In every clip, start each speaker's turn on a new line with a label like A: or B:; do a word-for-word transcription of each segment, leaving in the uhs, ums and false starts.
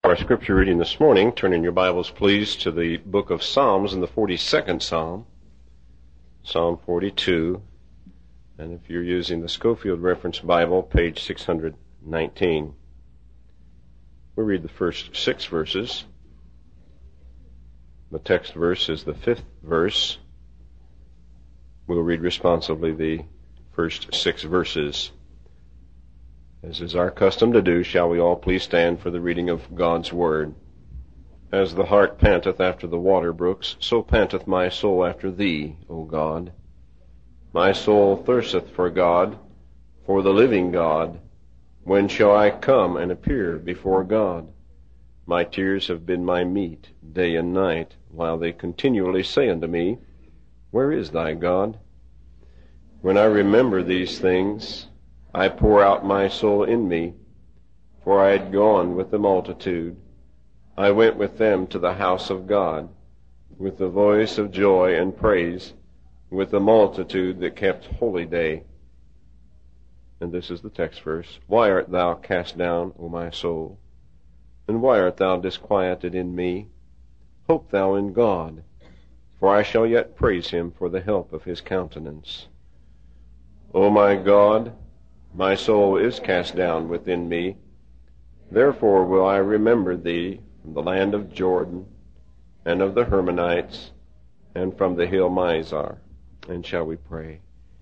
A: For our scripture reading this morning, turn in your Bibles, please, to the book of Psalms in the forty-second Psalm, Psalm forty-two, and if you're using the Schofield Reference Bible, page six hundred nineteen. We'll read the first six verses. The text verse is the fifth verse. We'll read responsibly the first six verses. As is our custom to do, shall we all please stand for the reading of God's Word. As the hart panteth after the water brooks, so panteth my soul after thee, O God. My soul thirsteth for God, for the living God. When shall I come and appear before God? My tears have been my meat day and night, while they continually say unto me, Where is thy God? When I remember these things, I pour out my soul in me, for I had gone with the multitude. I went with them to the house of God, with the voice of joy and praise, with the multitude that kept holy day. And this is the text verse. Why art thou cast down, O my soul? And why art thou disquieted in me? Hope thou in God, for I shall yet praise him for the help of his countenance. O my God, my soul is cast down within me. Therefore will I remember thee from the land of Jordan, and of the Hermonites, and from the hill Mizar. And shall we pray?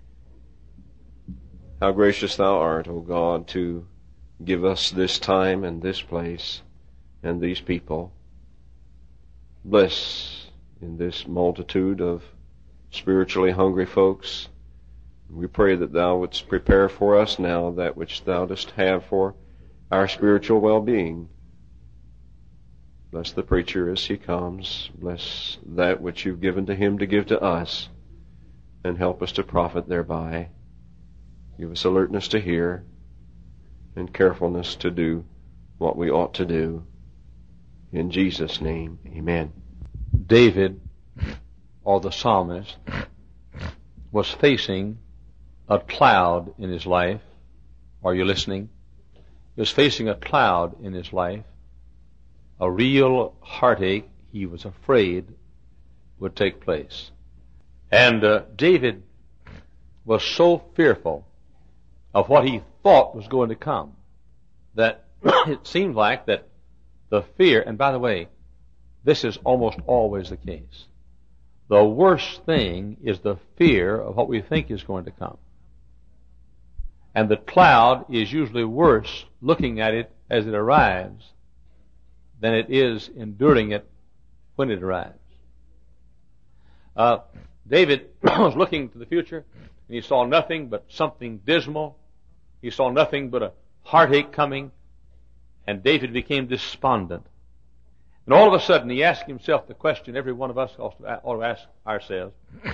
A: How gracious thou art, O God, to give us this time and this place and these people. Bless in this multitude of spiritually hungry folks. We pray that thou wouldst prepare for us now that which thou dost have for our spiritual well-being. Bless the preacher as he comes. Bless that which you've given to him to give to us, and help us to profit thereby. Give us alertness to hear and carefulness to do what we ought to do. In Jesus' name, amen.
B: David, or the psalmist, was facing a cloud in his life. Are you listening? He was facing a cloud in his life, a real heartache he was afraid would take place. And uh, David was so fearful of what he thought was going to come that it seemed like that the fear, and by the way, this is almost always the case. The worst thing is the fear of what we think is going to come. And the cloud is usually worse looking at it as it arrives than it is enduring it when it arrives. Uh, David was looking to the future, and he saw nothing but something dismal. He saw nothing but a heartache coming, and David became despondent. And all of a sudden, he asked himself the question every one of us ought to ask ourselves,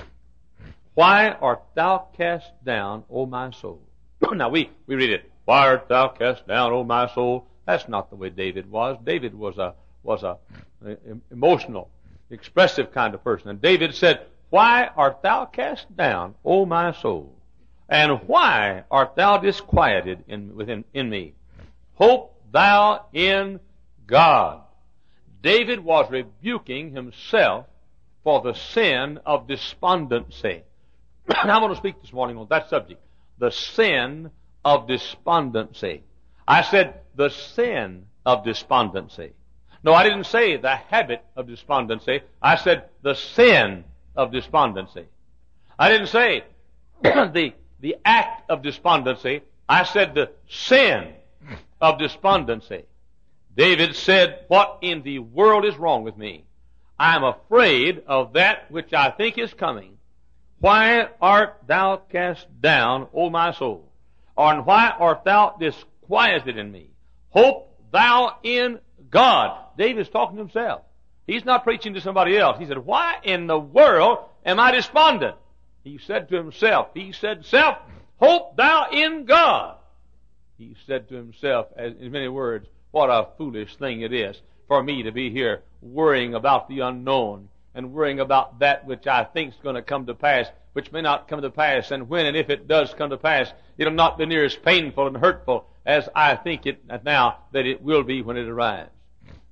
B: Why art thou cast down, O my soul? Now, we, we read it, Why art thou cast down, O my soul? That's not the way David was. David was a was a, a emotional, expressive kind of person. And David said, Why art thou cast down, O my soul? And why art thou disquieted in, within in me? Hope thou in God. David was rebuking himself for the sin of despondency. And I want to speak this morning on that subject. The sin of despondency. I said the sin of despondency. No, I didn't say the habit of despondency. I said the sin of despondency. I didn't say the, the act of despondency. I said the sin of despondency. David said, What in the world is wrong with me? I am afraid of that which I think is coming. Why art thou cast down, O my soul? Or why art thou disquieted in me? Hope thou in God. David's talking to himself. He's not preaching to somebody else. He said, Why in the world am I despondent? He said to himself, he said, Self, hope thou in God. He said to himself, as in many words, what a foolish thing it is for me to be here worrying about the unknown and worrying about that which I think is going to come to pass, which may not come to pass, and when and if it does come to pass, it'll not be near as painful and hurtful as I think it now that it will be when it arrives.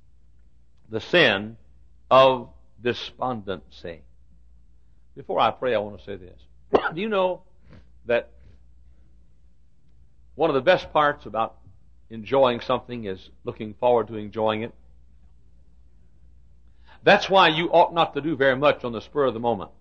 B: the sin of despondency. Before I pray, I want to say this. Do you know that one of the best parts about enjoying something is looking forward to enjoying it? That's why you ought not to do very much on the spur of the moment.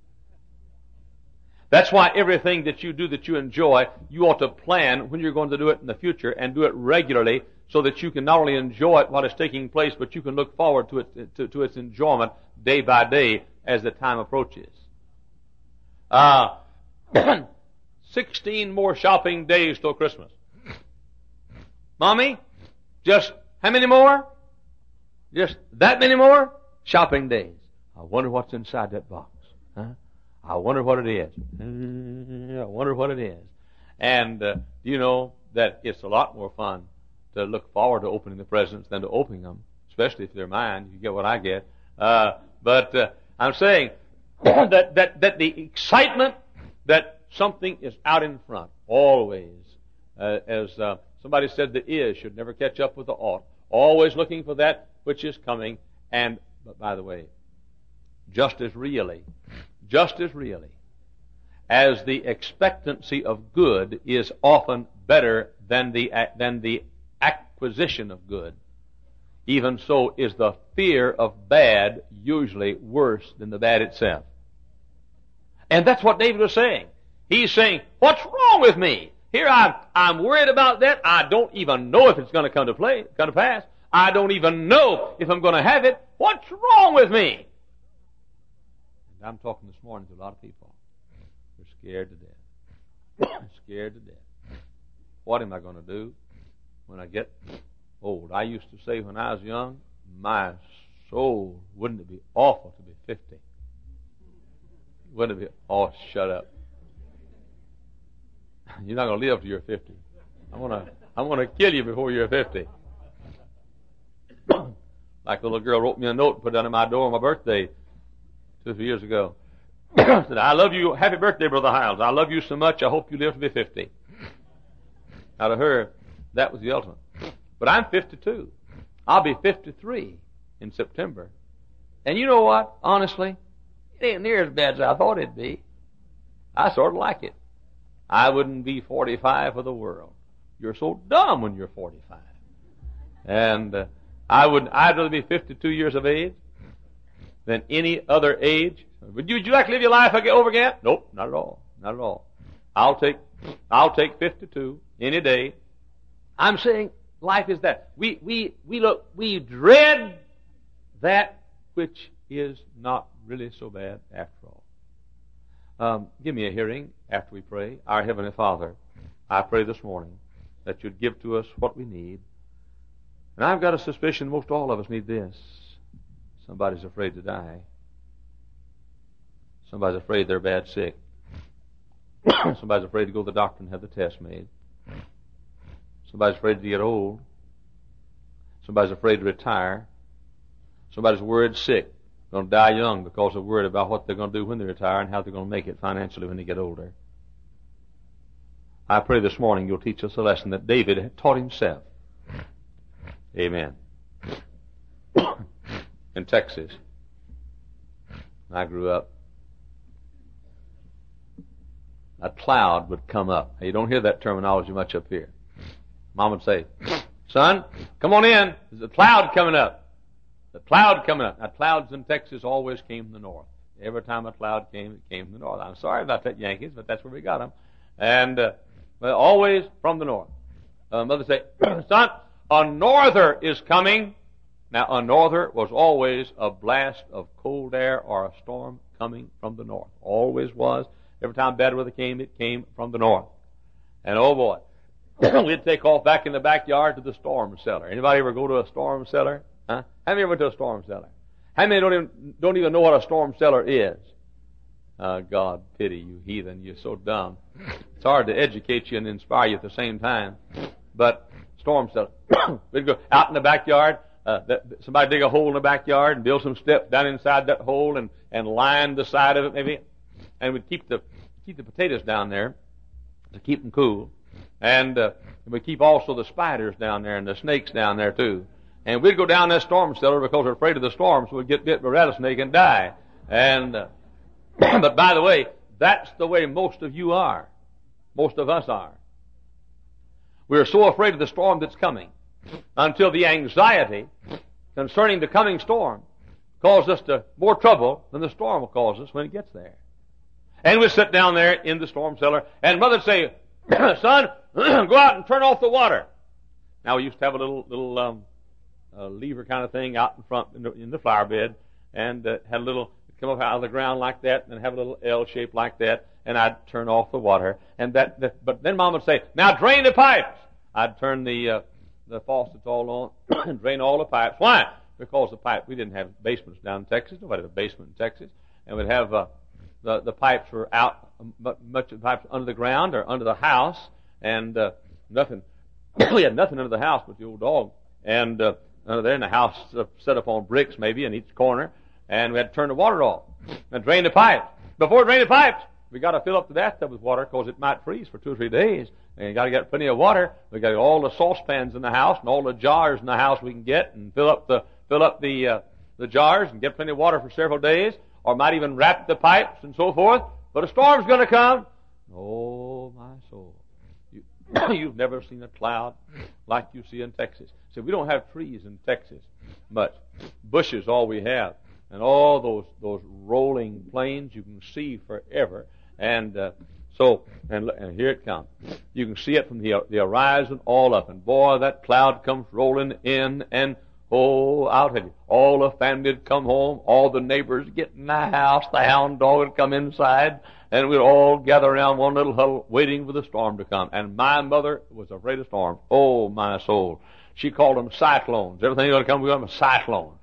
B: That's why everything that you do that you enjoy, you ought to plan when you're going to do it in the future and do it regularly so that you can not only enjoy it while it's taking place, but you can look forward to it, to, to its enjoyment day by day as the time approaches. Uh, sixteen more shopping days till Christmas. Mommy, just how many more? Just that many more shopping days. I wonder what's inside that box. Huh? I wonder what it is. I wonder what it is. And uh, you know that it's a lot more fun to look forward to opening the presents than to opening them, especially if they're mine. You get what I get. Uh, but uh, I'm saying that, that, that the excitement that something is out in front, always, uh, as uh, somebody said, the is should never catch up with the ought. Always looking for that which is coming. And, but by the way, just as really, just as really, as the expectancy of good is often better than the, than the acquisition of good, even so is the fear of bad usually worse than the bad itself. And that's what David was saying. He's saying, what's wrong with me? Here I'm, I'm worried about that. I don't even know if it's going to come to play, come to pass. I don't even know if I'm going to have it. What's wrong with me? And I'm talking this morning to a lot of people. They're scared to death. Scared to death. What am I going to do when I get old? I used to say when I was young, my soul, wouldn't it be awful to be fifty? Wouldn't it be? Oh, shut up. You're not going to live till you're fifty. I'm going to, I'm going to kill you before you're fifty. Like the little girl wrote me a note and put it under my door on my birthday two, three years ago. Said, I love you. Happy birthday, Brother Hiles. I love you so much. I hope you live to be fifty. Out of her, that was the ultimate. But I'm fifty-two. I'll be fifty-three in September. And you know what? Honestly, it ain't near as bad as I thought it'd be. I sort of like it. I wouldn't be forty-five for the world. You're so dumb when you're forty-five. And uh, I would, I'd rather be fifty-two years of age than any other age. Would you, would you like to live your life over again? Nope, not at all. Not at all. I'll take, I'll take fifty-two any day. I'm saying life is that. We, we, we look, we dread that which is not really so bad after all. Um, give me a hearing after we pray. Our Heavenly Father, I pray this morning that you'd give to us what we need. And I've got a suspicion most all of us need this. Somebody's afraid to die. Somebody's afraid they're bad sick. Somebody's afraid to go to the doctor and have the test made. Somebody's afraid to get old. Somebody's afraid to retire. Somebody's worried sick. Going to die young because they're worried about what they're going to do when they retire and how they're going to make it financially when they get older. I pray this morning you'll teach us a lesson that David had taught himself. Amen. In Texas, when I grew up, a cloud would come up. Now, you don't hear that terminology much up here. Mom would say, son, come on in. There's a cloud coming up. The cloud coming up. Now, clouds in Texas always came from the north. Every time a cloud came, it came from the north. I'm sorry about that, Yankees, but that's where we got them. And uh, well, always from the north. Uh, Mother say, son, a norther is coming. Now, a norther was always a blast of cold air or a storm coming from the north. Always was. Every time bad weather came, it came from the north. And oh boy, we'd take off back in the backyard to the storm cellar. Anybody ever go to a storm cellar? Huh? How many ever went to a storm cellar? How many don't even, don't even know what a storm cellar is? Uh, God pity you heathen, you're so dumb. It's hard to educate you and inspire you at the same time. But storm cellar. We'd go out in the backyard, uh, that, somebody dig a hole in the backyard and build some steps down inside that hole and, and line the side of it maybe. And we'd keep the, keep the potatoes down there to keep them cool. And, uh, we'd keep also the spiders down there and the snakes down there too. And we'd go down that storm cellar because we're afraid of the storm, so we'd get bit by a rattlesnake and die. And, uh, but by the way, that's the way most of you are. Most of us are. We're so afraid of the storm that's coming until the anxiety concerning the coming storm causes us to more trouble than the storm will cause us when it gets there. And we'd sit down there in the storm cellar, and Mother'd say, son, go out and turn off the water. Now, we used to have a little little um, uh, lever kind of thing out in front in the, in the flower bed, and uh, had a little come up out of the ground like that, and have a little L shape like that, and I'd turn off the water. And that, that but then Mom would say, now drain the pipes. I'd turn the uh, the faucets all on and drain all the pipes. Why? Because the pipe, we didn't have basements down in Texas. Nobody had a basement in Texas, and we'd have uh, the the pipes were out, much of the pipes under the ground or under the house, and uh, nothing. We had nothing under the house but the old dog, and uh, under there in the house uh, set up on bricks maybe in each corner, and we had to turn the water off and drain the pipes. Before we drain the pipes, we got to fill up the bathtub with water because it might freeze for two or three days. And you got to get plenty of water. We got all the saucepans in the house and all the jars in the house we can get, and fill up the fill up the uh, the jars and get plenty of water for several days, or might even wrap the pipes and so forth. But a storm's going to come. Oh my soul! You, you've never seen a cloud like you see in Texas. So we don't have trees in Texas much. Bushes all we have, and all those those rolling plains you can see forever. And uh, so, and, and here it comes. You can see it from the the horizon all up. And boy, that cloud comes rolling in, and oh, I'll tell you, all the family would come home, all the neighbors get in the house, the hound dog would come inside, and we'd all gather around one little huddle waiting for the storm to come. And my mother was afraid of storms. Oh, my soul. She called them cyclones. Everything that would come, we called them a cyclone.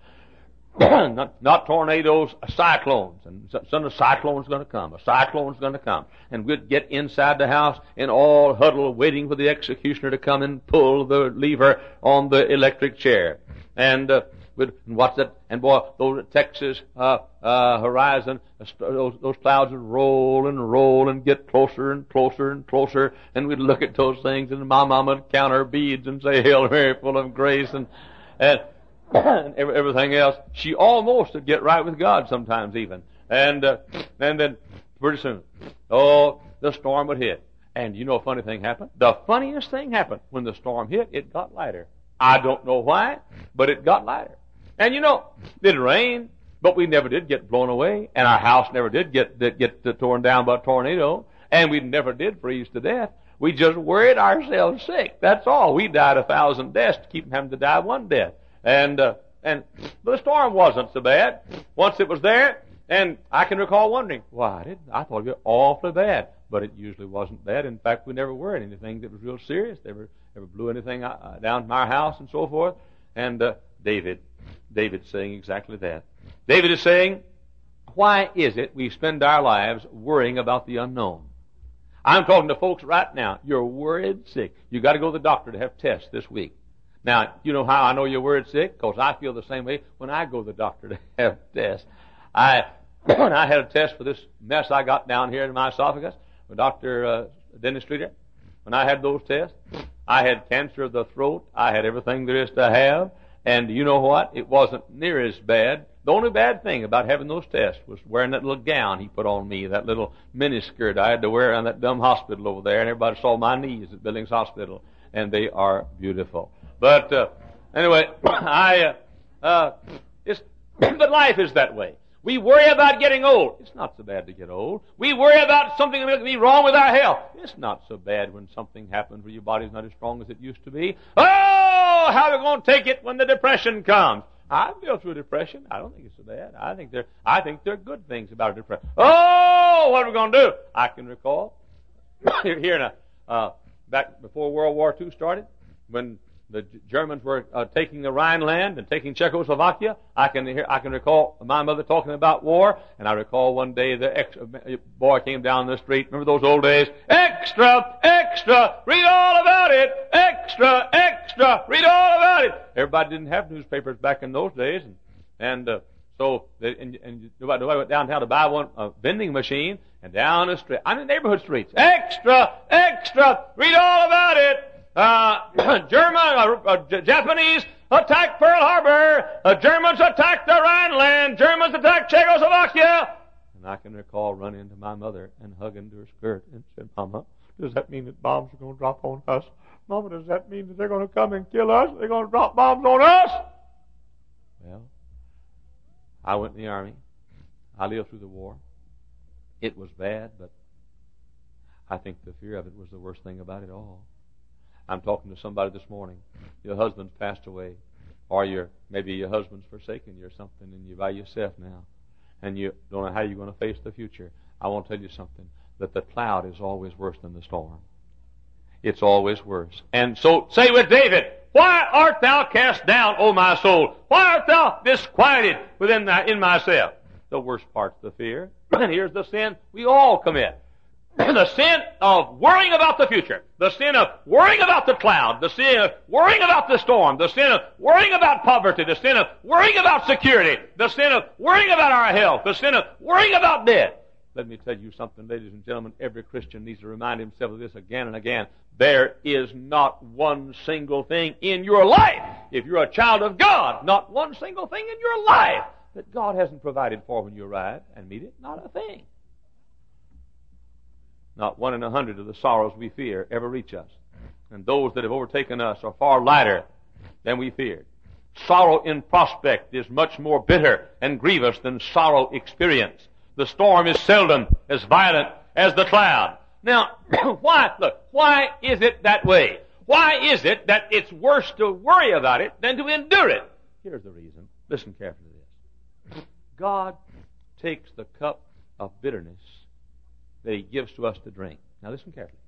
B: not, not tornadoes, cyclones. And some of the cyclone's going to come. A cyclone's going to come. And we'd get inside the house and all huddle waiting for the executioner to come and pull the lever on the electric chair. And uh, we'd watch that. And boy, those Texas uh, uh, horizon, those, those clouds would roll and roll and get closer and closer and closer. And we'd look at those things, and my mama would count her beads and say, Hail Mary, full of grace, and and and everything else. She almost would get right with God sometimes even. And uh, and then pretty soon, oh, the storm would hit. And you know a funny thing happened? The funniest thing happened. When the storm hit, it got lighter. I don't know why, but it got lighter. And you know, it didn't rain, but we never did get blown away. And our house never did get, get, get torn down by a tornado. And we never did freeze to death. We just worried ourselves sick. That's all. We died a thousand deaths to keep from having to die one death. And, uh, and the storm wasn't so bad. Once it was there, and I can recall wondering, why, did I thought it was awfully bad. But it usually wasn't bad. In fact, we never worried anything that was real serious. Never, never blew anything uh, down from our house and so forth. And, uh, David, David's saying exactly that. David is saying, why is it we spend our lives worrying about the unknown? I'm talking to folks right now. You're worried sick. You got to go to the doctor to have tests this week. Now, you know how I know you're worried sick? Because I feel the same way when I go to the doctor to have tests. I, when I had a test for this mess I got down here in my esophagus, with Doctor Uh, Dennis Streeter, when I had those tests, I had cancer of the throat. I had everything there is to have. And you know what? It wasn't near as bad. The only bad thing about having those tests was wearing that little gown he put on me, that little miniskirt I had to wear around that dumb hospital over there, and everybody saw my knees at Billings Hospital, and they are beautiful. But uh, anyway, I uh, uh, it's but life is that way. We worry about getting old. It's not so bad to get old. We worry about something that may be wrong with our health. It's not so bad when something happens where your body's not as strong as it used to be. Oh, how are we going to take it when the depression comes? I've been through depression. I don't think it's so bad. I think there, I think there are good things about a depression. Oh, what are we going to do? I can recall here in a, uh, back before World War Two started, when the Germans were uh, taking the Rhineland and taking Czechoslovakia. I can hear, I can recall my mother talking about war, and I recall one day the ex, boy came down the street. Remember those old days? Extra, extra, read all about it. Extra, extra, read all about it. Everybody didn't have newspapers back in those days, and and uh, so they, and, and nobody, nobody went downtown to buy one a vending machine, and down the street, I'm in neighborhood streets. Extra, extra, read all about it. uh, German, uh, uh, Japanese attacked Pearl Harbor. Uh, Germans attacked the Rhineland. Germans attacked Czechoslovakia. And I can recall running to my mother and hugging to her skirt and said, Mama, does that mean that bombs are going to drop on us? Mama, does that mean that they're going to come and kill us? They're going to drop bombs on us? Well, I went in the Army. I lived through the war. It was bad, but I think the fear of it was the worst thing about it all. I'm talking to somebody this morning. Your husband's passed away, or your maybe your husband's forsaken you or something, and you're by yourself now, and you don't know how you're going to face the future. I want to tell you something, that the cloud is always worse than the storm. It's always worse. And so say with David, why art thou cast down, O my soul? Why art thou disquieted within thy, in myself? The worst part's the fear. And here's the sin we all commit. The sin of worrying about the future. The sin of worrying about the cloud. The sin of worrying about the storm. The sin of worrying about poverty. The sin of worrying about security. The sin of worrying about our health. The sin of worrying about death. Let me tell you something, ladies and gentlemen. Every Christian needs to remind himself of this again and again. There is not one single thing in your life, if you're a child of God, not one single thing in your life that God hasn't provided for when you arrive and meet it. Not a thing. Not one in a hundred of the sorrows we fear ever reach us. And those that have overtaken us are far lighter than we feared. Sorrow in prospect is much more bitter and grievous than sorrow experienced. The storm is seldom as violent as the cloud. Now, why, look, why is it that way? Why is it that it's worse to worry about it than to endure it? Here's the reason. Listen carefully to this. God takes the cup of bitterness that He gives to us to drink. Now listen carefully.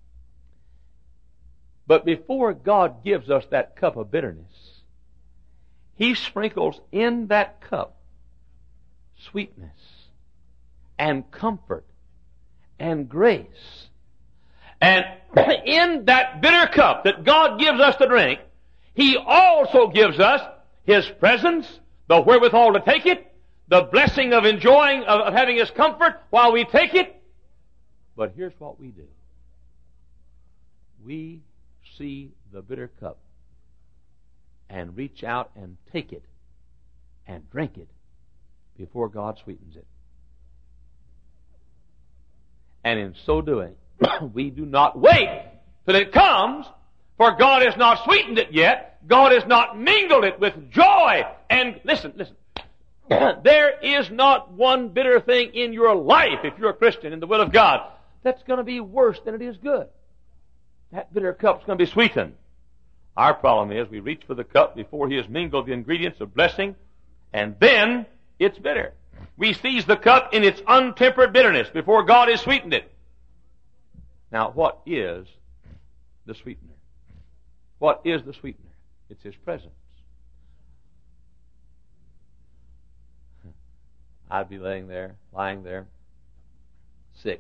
B: But before God gives us that cup of bitterness, He sprinkles in that cup sweetness and comfort and grace. And in that bitter cup that God gives us to drink, He also gives us His presence, the wherewithal to take it, the blessing of enjoying, of, of having His comfort while we take it. But here's what we do. We see the bitter cup and reach out and take it and drink it before God sweetens it. And in so doing, we do not wait till it comes, for God has not sweetened it yet. God has not mingled it with joy. And listen, listen. There is not one bitter thing in your life, if you're a Christian in the will of God, that's going to be worse than it is good. That bitter cup's going to be sweetened. Our problem is we reach for the cup before He has mingled the ingredients of blessing, and then it's bitter. We seize the cup in its untempered bitterness before God has sweetened it. Now, what is the sweetener? What is the sweetener? It's His presence. I'd be laying there, lying there, sick.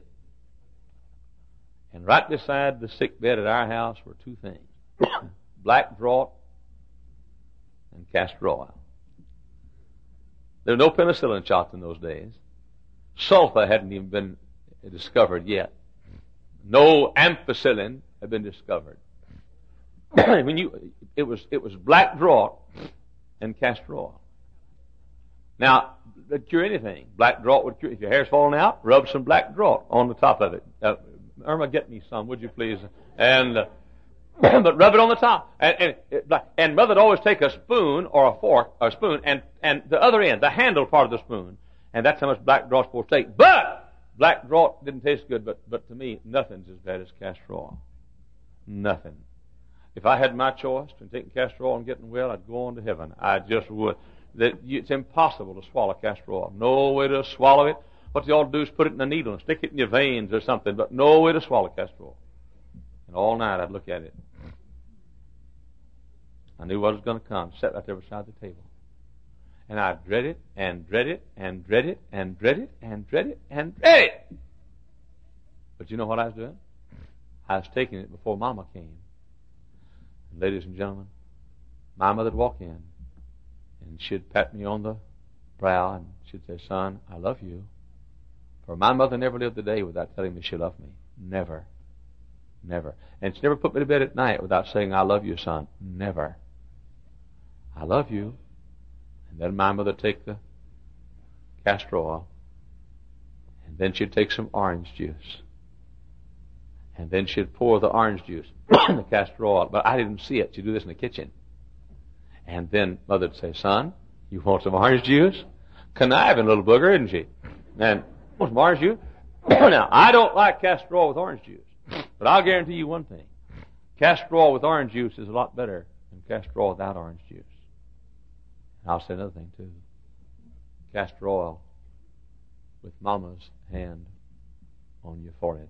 B: And right beside the sick bed at our house were two things. Black draught and castor oil. There were no penicillin shots in those days. Sulfa hadn't even been discovered yet. No ampicillin had been discovered. When you, it was it was black draught and castor oil. Now, it'd cure anything. Black draught would cure. If your hair's falling out, rub some black draught on the top of it. Uh, Irma, get me some, would you please? And uh, but rub it on the top. And, and, and Mother'd always take a spoon or a fork or a spoon and, and the other end, the handle part of the spoon. And that's how much black draught's supposed to take. But black draught didn't taste good, but, but to me, nothing's as bad as castor oil. Nothing. If I had my choice between taking castor oil and getting well, I'd go on to heaven. I just would. That it's impossible to swallow castor oil. No way to swallow it. What you ought to do is put it in a needle and stick it in your veins or something, but no way to swallow castor oil. And all night I'd look at it. I knew what was going to come. Sat right there beside the table. And I'd dread it, and dread it, and dread it, and dread it, and dread it, and dread it. But you know what I was doing? I was taking it before Mama came. And ladies and gentlemen, my mother'd walk in, and she'd pat me on the brow, and she'd say, "Son, I love you." For my mother never lived a day without telling me she loved me. Never. Never. And she never put me to bed at night without saying, I love you, son. Never. I love you. And then my mother would take the castor oil. And then she'd take some orange juice. And then she'd pour the orange juice in the castor oil. But I didn't see it. She'd do this in the kitchen. And then Mother would say, son, you want some orange juice? Conniving little booger, isn't she? And want some orange juice? Now, I don't like castor oil with orange juice. But I'll guarantee you one thing. Castor oil with orange juice is a lot better than castor oil without orange juice. And I'll say another thing, too. Castor oil with Mama's hand on your forehead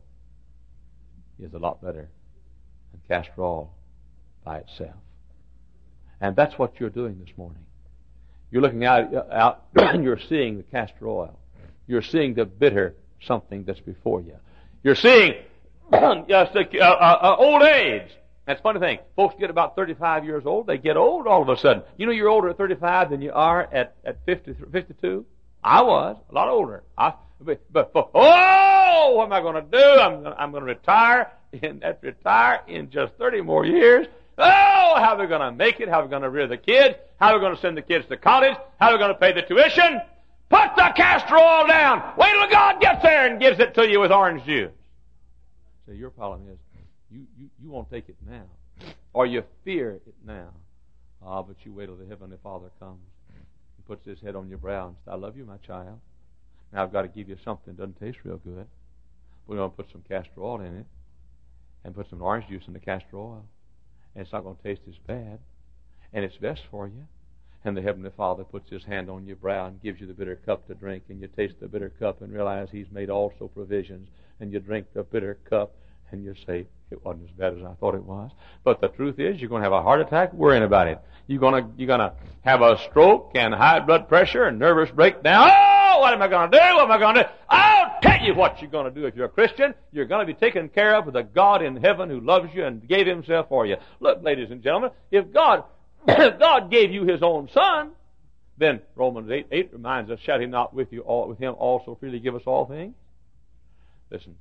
B: is a lot better than castor oil by itself. And that's what you're doing this morning. You're looking out, out and you're seeing the castor oil. You're seeing the bitter something that's before you. You're seeing yes, uh, uh, uh, old age. That's a funny thing. Folks get about thirty-five years old. They get old all of a sudden. You know you're older at thirty-five than you are at, at fifty, fifty-two? I was. A lot older. I, but, but, but, oh, what am I going to do? I'm gonna, I'm going to retire and retire in just thirty more years. Oh, how are we going to make it? How are we going to rear the kids? How are we going to send the kids to college? How are we going to pay the tuition? Put the castor oil down. Wait till God gets there and gives it to you with orange juice. So your problem is you, you, you won't take it now. Or you fear it now. Ah, but you wait till the Heavenly Father comes and puts his head on your brow and says, I love you, my child. Now I've got to give you something that doesn't taste real good. We're going to put some castor oil in it and put some orange juice in the castor oil. And it's not going to taste as bad. And it's best for you. And the Heavenly Father puts his hand on your brow and gives you the bitter cup to drink. And you taste the bitter cup and realize he's made also provisions. And you drink the bitter cup and you say, it wasn't as bad as I thought it was. But the truth is, you're going to have a heart attack worrying about it. You're going to, you're going to have a stroke and high blood pressure and nervous breakdown. Oh, what am I going to do? What am I going to do? I'll tell you what you're going to do if you're a Christian. You're going to be taken care of with a God in heaven who loves you and gave himself for you. Look, ladies and gentlemen, if God, if God gave you his own son, then Romans eight, eight reminds us, shall he not with you all, with him also freely give us all things? Listen,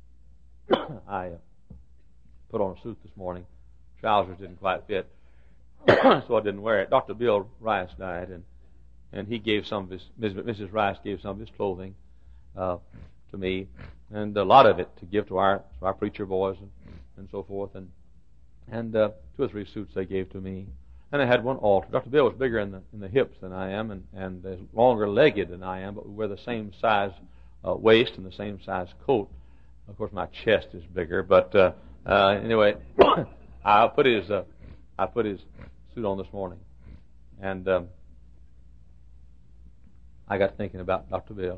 B: I uh, put on a suit this morning. Trousers didn't quite fit, so I didn't wear it. Doctor Bill Rice died, and and he gave some of his, Missus Rice gave some of his clothing uh, to me, and a lot of it to give to our to our preacher boys and, and so forth, and and uh, two or three suits they gave to me. And I had one altar. Doctor Bill was bigger in the in the hips than I am, and and is longer legged than I am, but we wear the same size uh, waist and the same size coat. Of course, my chest is bigger, but uh, uh, anyway, I put his uh, I put his suit on this morning, and um, I got thinking about Doctor Bill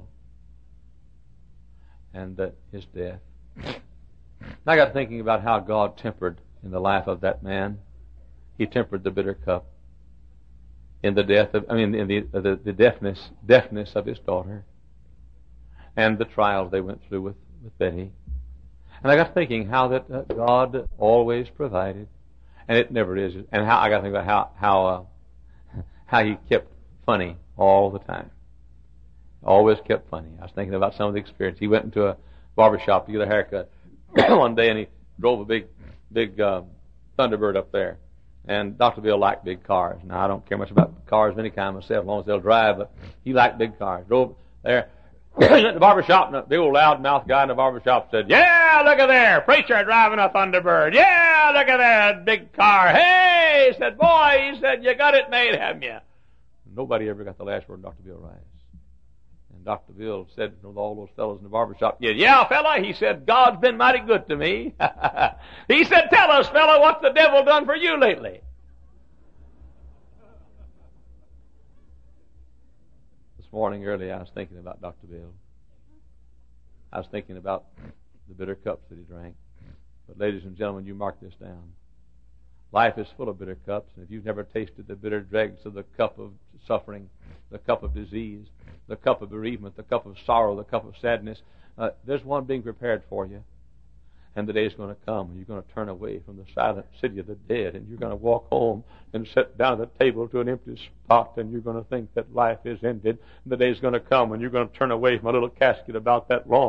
B: and uh, his death. And I got thinking about how God tempered in the life of that man. He tempered the bitter cup in the death of, I mean, in the the, the deafness deafness of his daughter, and the trials they went through with, with Betty. And I got thinking how that uh, God always provided, and it never is. And how I got to think about how how uh, how He kept funny all the time, always kept funny. I was thinking about some of the experience. He went into a barber shop to get a haircut one day, and he drove a big big uh, Thunderbird up there. And Doctor Bill liked big cars. Now, I don't care much about cars of any kind myself, as long as they'll drive, but he liked big cars. Drove there, went to the barber shop, and the big old loud-mouthed guy in the barber shop said, yeah, look at there, preacher driving a Thunderbird. Yeah, look at that big car. Hey, he said, boy, he said, you got it made, haven't you? Nobody ever got the last word of Doctor Bill Rice. And Doctor Bill said to all those fellows in the barber shop, yeah, yeah, fella, he said, God's been mighty good to me. He said, tell us, fella, what's the devil done for you lately? This morning early, I was thinking about Doctor Bill. I was thinking about the bitter cups that he drank. But ladies and gentlemen, you mark this down. Life is full of bitter cups, and if you've never tasted the bitter dregs of the cup of suffering, the cup of disease, the cup of bereavement, the cup of sorrow, the cup of sadness, uh, there's one being prepared for you. And the day is going to come, and you're going to turn away from the silent city of the dead, and you're going to walk home and sit down at the table to an empty spot, and you're going to think that life is ended. And the day is going to come, and you're going to turn away from a little casket about that long,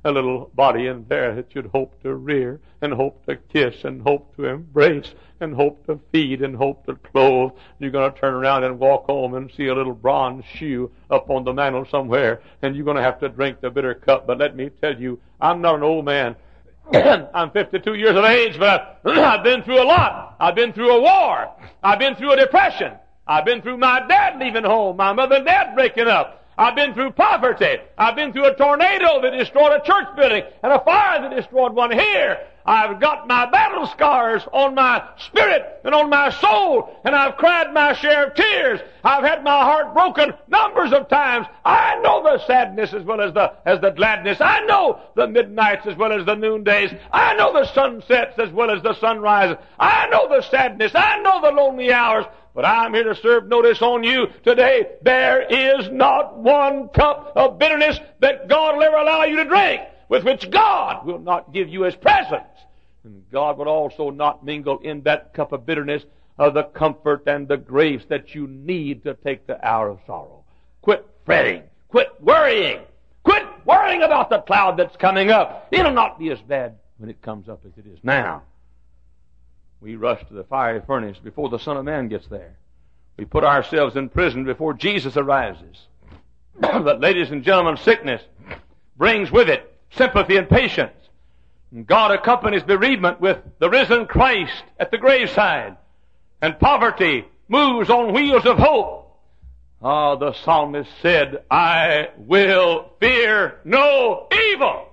B: a little body in there that you'd hope to rear and hope to kiss and hope to embrace and hope to feed and hope to clothe. You're going to turn around and walk home and see a little bronze shoe up on the mantle somewhere, and you're going to have to drink the bitter cup. But let me tell you, I'm not an old man. I'm fifty-two years of age, but I've been through a lot. I've been through a war. I've been through a depression. I've been through my dad leaving home, my mother and dad breaking up. I've been through poverty. I've been through a tornado that destroyed a church building and a fire that destroyed one here. I've got my battle scars on my spirit and on my soul, and I've cried my share of tears. I've had my heart broken numbers of times. I know the sadness as well as the as the gladness. I know the midnights as well as the noondays. I know the sunsets as well as the sunrises. I know the sadness. I know the lonely hours. But I'm here to serve notice on you today. There is not one cup of bitterness that God will ever allow you to drink with which God will not give you His presence. And God will also not mingle in that cup of bitterness of the comfort and the grace that you need to take the hour of sorrow. Quit fretting. Quit worrying. Quit worrying about the cloud that's coming up. It'll not be as bad when it comes up as it is now. We rush to the fiery furnace before the Son of Man gets there. We put ourselves in prison before Jesus arises. But ladies and gentlemen, sickness brings with it sympathy and patience. And God accompanies bereavement with the risen Christ at the graveside. And poverty moves on wheels of hope. Ah, the psalmist said, I will fear no evil,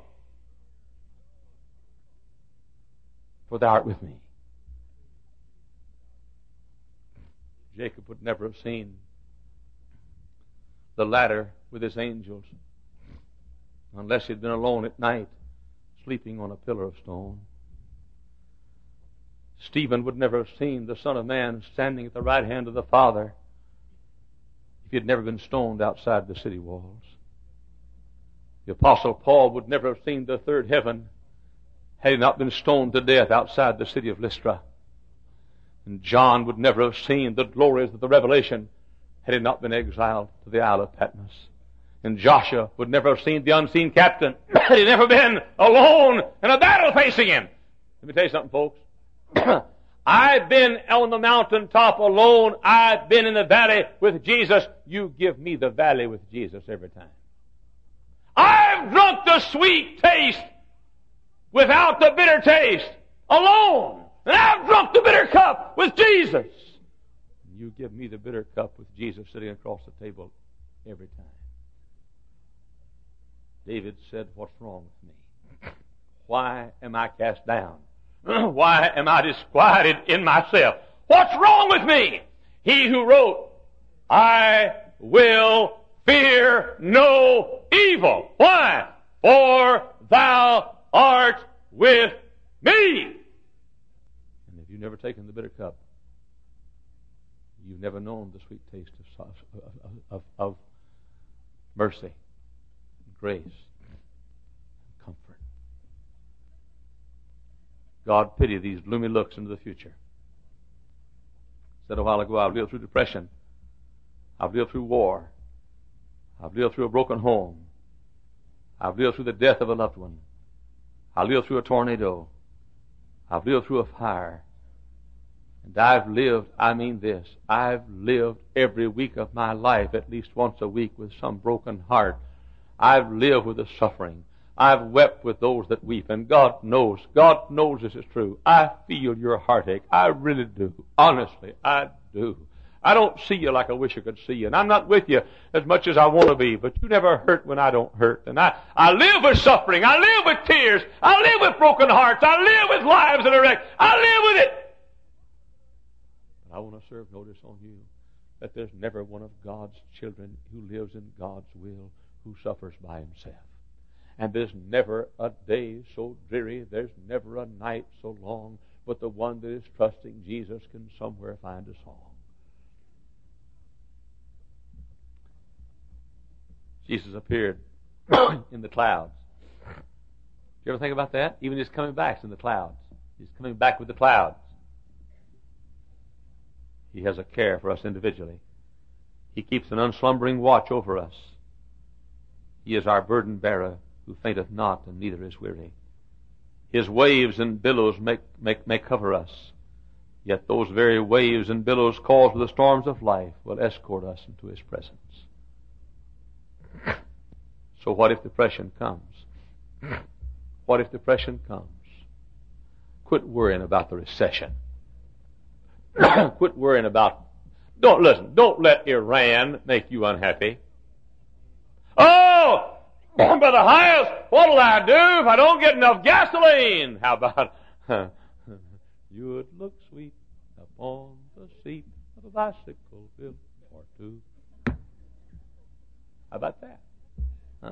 B: for thou art with me. Jacob would never have seen the ladder with his angels unless he'd been alone at night, sleeping on a pillar of stone. Stephen would never have seen the Son of Man standing at the right hand of the Father if he had never been stoned outside the city walls. The Apostle Paul would never have seen the third heaven had he not been stoned to death outside the city of Lystra. And John would never have seen the glories of the Revelation had he not been exiled to the Isle of Patmos. And Joshua would never have seen the unseen captain had he never been alone in a battle facing him. Let me tell you something, folks. I've been on the mountaintop alone. I've been in the valley with Jesus. You give me the valley with Jesus every time. I've drunk the sweet taste without the bitter taste alone. And I've drunk the bitter cup with Jesus. You give me the bitter cup with Jesus sitting across the table every time. David said, what's wrong with me? Why am I cast down? Why am I disquieted in myself? What's wrong with me? He who wrote, I will fear no evil. Why? For thou art with me. You've never taken the bitter cup. You've never known the sweet taste of, of, of, of mercy, grace, and comfort. God pity these gloomy looks into the future. I said a while ago, I've lived through depression. I've lived through war. I've lived through a broken home. I've lived through the death of a loved one. I've lived through a tornado. I've lived through a fire. And I've lived, I mean this, I've lived every week of my life at least once a week with some broken heart. I've lived with the suffering. I've wept with those that weep. And God knows, God knows this is true. I feel your heartache. I really do. Honestly, I do. I don't see you like I wish I could see you. And I'm not with you as much as I want to be. But you never hurt when I don't hurt. And I, I live with suffering. I live with tears. I live with broken hearts. I live with lives that are wrecked. I live with it. I want to serve notice on you that there's never one of God's children who lives in God's will who suffers by himself. And there's never a day so dreary, there's never a night so long, but the one that is trusting Jesus can somewhere find a song. Jesus appeared in the clouds. Did you ever think about that? Even his coming back is in the clouds. He's coming back with the clouds. He has a care for us individually. He keeps an unslumbering watch over us. He is our burden bearer who fainteth not, and neither is weary. His waves and billows make, make, may cover us, yet those very waves and billows caused by the storms of life will escort us into His presence. So what if depression comes? What if depression comes? Quit worrying about the recession. Quit worrying about, don't listen, don't let Iran make you unhappy. Oh, Brother Hyles, what'll I do if I don't get enough gasoline? How about, you would look sweet upon the seat of a bicycle built for two. How about that? Huh?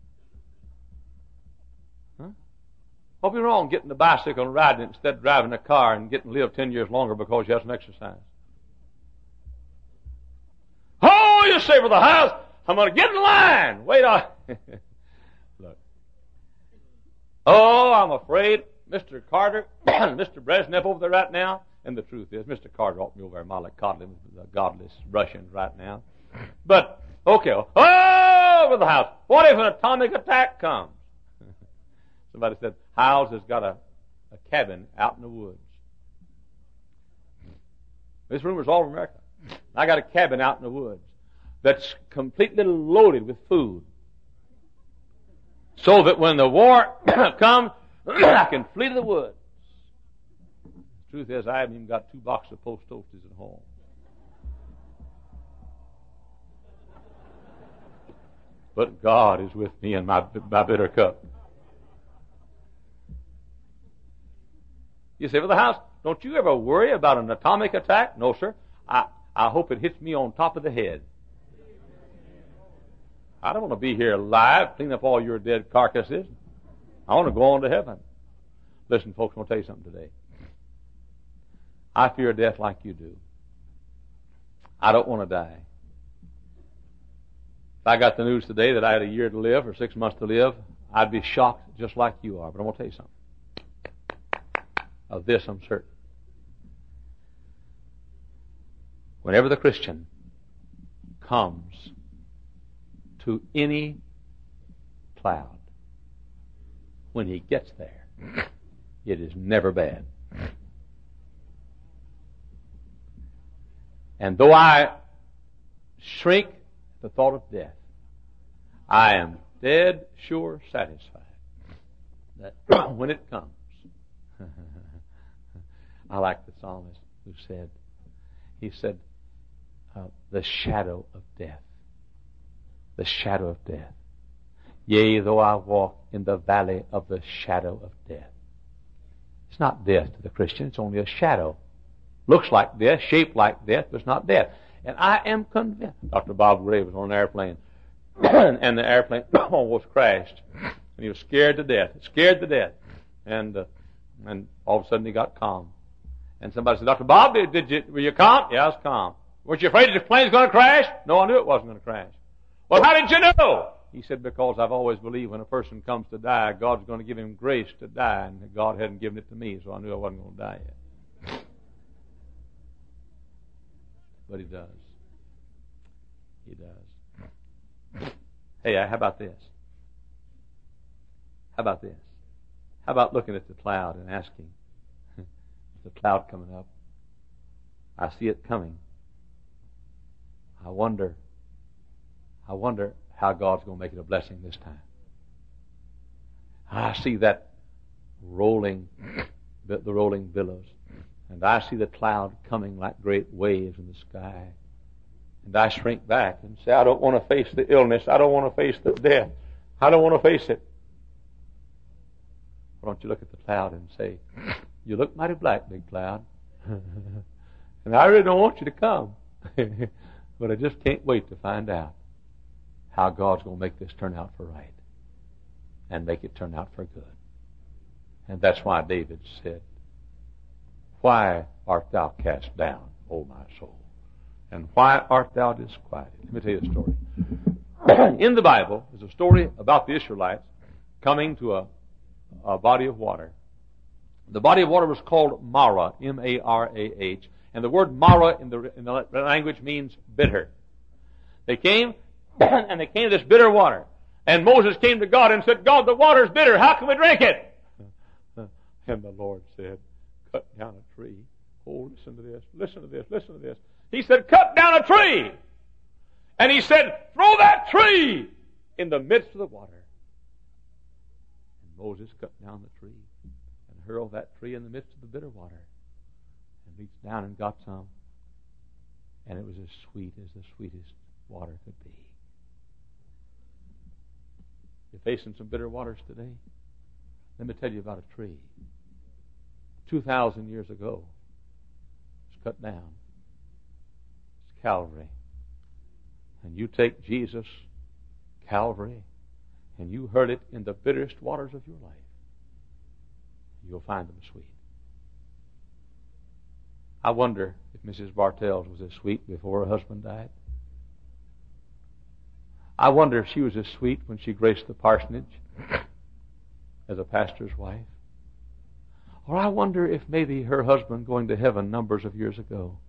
B: Huh? Hope you're wrong getting the bicycle and riding it instead of driving a car and getting to live ten years longer because you have some exercise. Oh, you say, Brother Hyles, I'm going to get in line. Wait on. Look. Oh, I'm afraid Mister Carter, Mister Brezhnev over there right now, and the truth is, Mister Carter ought to be over there mollycoddling with the godless Russians right now. But, okay. Oh, Brother Hyles, what if an atomic attack comes? Somebody said, Hyles has got a, a cabin out in the woods. This rumor's all over America. I got a cabin out in the woods that's completely loaded with food, so that when the war comes, I can flee to the woods. The truth is, I haven't even got two boxes of Post Toasties at home. But God is with me in my, my bitter cup. You say, Brother Hyles, don't you ever worry about an atomic attack? No, sir. I, I hope it hits me on top of the head. I don't want to be here alive, clean up all your dead carcasses. I want to go on to heaven. Listen, folks, I'm going to tell you something today. I fear death like you do. I don't want to die. If I got the news today that I had a year to live or six months to live, I'd be shocked just like you are. But I'm going to tell you something. Of this I'm certain. Whenever the Christian comes to any cloud, when he gets there, it is never bad. And though I shrink at the thought of death, I am dead sure satisfied that when it comes, I like the psalmist who said, he said, uh, the shadow of death. The shadow of death. Yea, though I walk in the valley of the shadow of death. It's not death to the Christian, it's only a shadow. Looks like death, shaped like death, but it's not death. And I am convinced. Doctor Bob Gray was on an airplane, and the airplane almost crashed. And he was scared to death, scared to death. And, uh, and all of a sudden he got calm. And somebody said, Doctor Bob, did, did you, were you calm? Yeah, I was calm. Weren't you afraid the plane's going to crash? No, I knew it wasn't going to crash. Well, how did you know? He said, because I've always believed when a person comes to die, God's going to give him grace to die, and God hadn't given it to me, so I knew I wasn't going to die yet. But He does. He does. Hey, how about this? How about this? How about looking at the cloud and asking, the cloud coming up, I see it coming. I wonder, I wonder how God's going to make it a blessing this time. I see that rolling, the rolling billows, and I see the cloud coming like great waves in the sky. And I shrink back and say, I don't want to face the illness. I don't want to face the death. I don't want to face it. Why don't you look at the cloud and say, you look mighty black, big cloud. And I really don't want you to come. But I just can't wait to find out how God's going to make this turn out for right. And make it turn out for good. And that's why David said, why art thou cast down, O my soul? And why art thou disquieted? Let me tell you a story. In the Bible, there's a story about the Israelites coming to a, a body of water. The body of water was called Marah, M A R A H. And the word Marah in the, in the language means bitter. They came, and they came to this bitter water. And Moses came to God and said, God, the water's bitter. How can we drink it? And the Lord said, cut down a tree. Oh, listen to this, listen to this, listen to this. He said, cut down a tree. And he said, throw that tree in the midst of the water. And Moses cut down the tree and hurled that tree in the midst of the bitter water. And reached down and got some. And it was as sweet as the sweetest water could be. You're facing some bitter waters today? Let me tell you about a tree. Two thousand years ago, it's cut down. It's Calvary. And you take Jesus, Calvary, and you hurl it in the bitterest waters of your life. You'll find them sweet. I wonder if Missus Bartels was as sweet before her husband died. I wonder if she was as sweet when she graced the parsonage as a pastor's wife. Or I wonder if maybe her husband going to heaven numbers of years ago.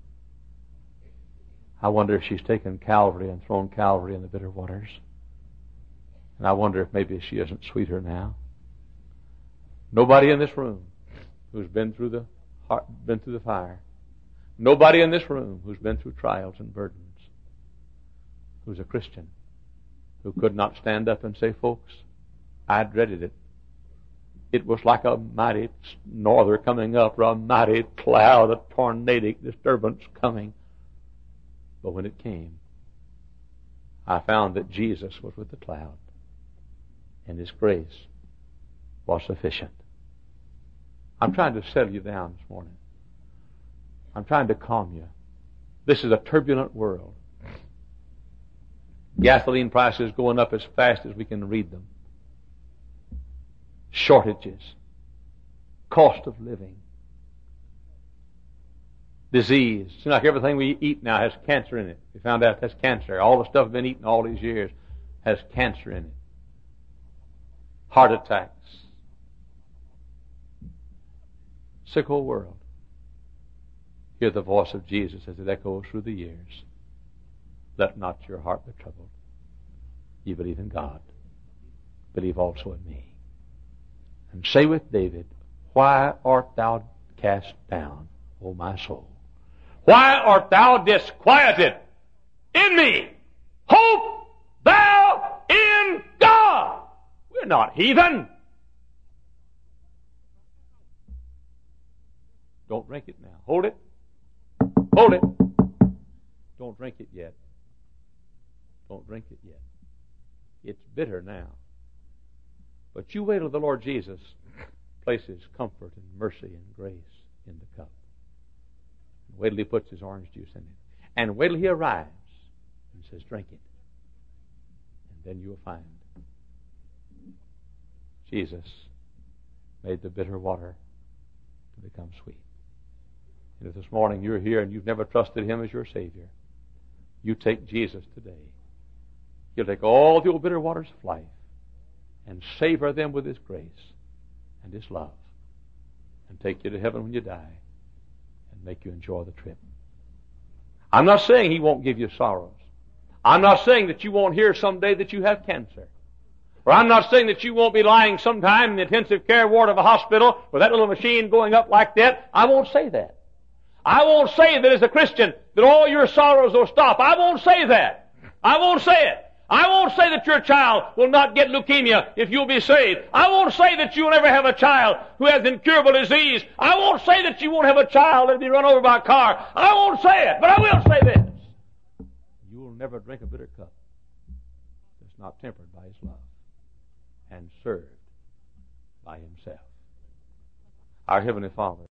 B: I wonder if she's taken Calvary and thrown Calvary in the bitter waters. And I wonder if maybe she isn't sweeter now. Nobody in this room who's been through the heart, been through the fire. Nobody in this room who's been through trials and burdens, who's a Christian, who could not stand up and say, folks, I dreaded it. It was like a mighty norther coming up, or a mighty cloud, a tornadic disturbance coming. But when it came, I found that Jesus was with the cloud, and His grace was sufficient. I'm trying to settle you down this morning. I'm trying to calm you. This is a turbulent world. Gasoline prices going up as fast as we can read them. Shortages. Cost of living. Disease. Seems like everything we eat now has cancer in it. We found out that's cancer. All the stuff we've been eating all these years has cancer in it. Heart attacks. Sick old world. Hear the voice of Jesus as it echoes through the years. Let not your heart be troubled. You believe in God. Believe also in me. And say with David, why art thou cast down, O my soul? Why art thou disquieted in me? Hope thou in God. We're not heathen. Don't drink it now. Hold it. Hold it. Don't drink it yet. Don't drink it yet. It's bitter now. But you wait till the Lord Jesus places comfort and mercy and grace in the cup. Wait till He puts His orange juice in it. And wait till He arrives and says, drink it. And then you'll find Jesus made the bitter water to become sweet. And if this morning you're here and you've never trusted Him as your Savior, you take Jesus today. He'll take all the old bitter waters of life and savor them with His grace and His love and take you to heaven when you die and make you enjoy the trip. I'm not saying He won't give you sorrows. I'm not saying that you won't hear someday that you have cancer. Or I'm not saying that you won't be lying sometime in the intensive care ward of a hospital with that little machine going up like that. I won't say that. I won't say that as a Christian that all your sorrows will stop. I won't say that. I won't say it. I won't say that your child will not get leukemia if you'll be saved. I won't say that you'll never have a child who has incurable disease. I won't say that you won't have a child that'll be run over by a car. I won't say it, but I will say this. You will never drink a bitter cup that's not tempered by His love and served by Himself. Our Heavenly Father,